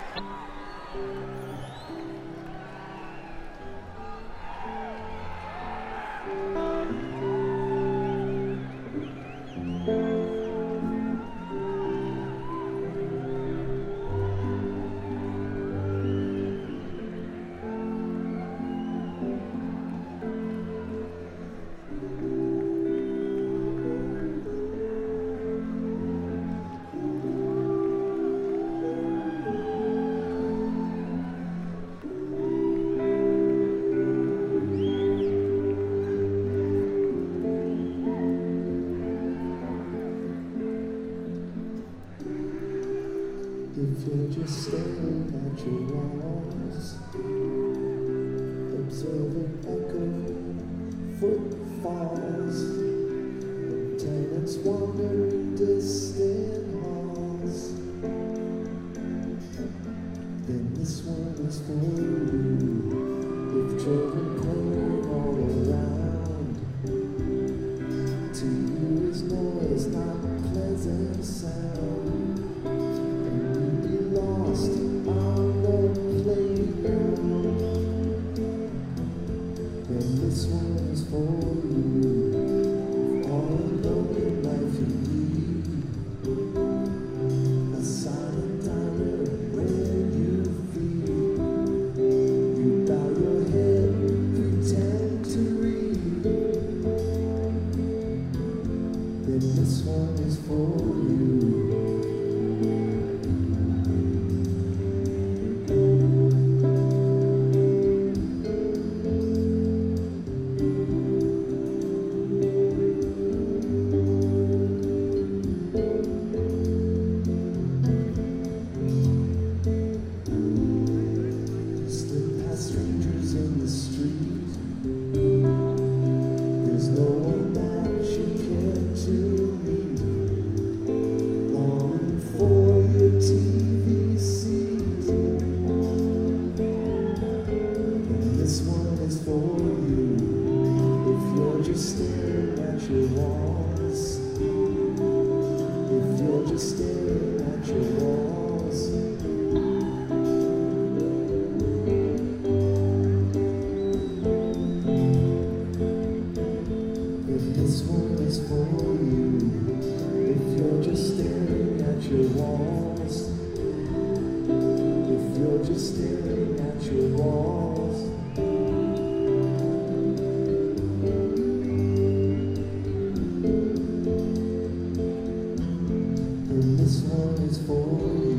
If you're just staring at your walls, observing echo footfalls, and tenants wandering distant halls, then this one is for you. If children playing all around, to you is noise, not pleasant sound. Lost on the playground, then this one is for you. All alone in life you lead, a silent diner where you feed. You bow your head, pretend to read, then this one is for you. Strangers in the street, there's no one that you care to meet. Longing for your TV seat, and this one is for you. If you're just staring at your walls, if you're just staring at your walls, this one is for you. If you're just staring at your walls, if you're just staring at your walls, then this one is for you.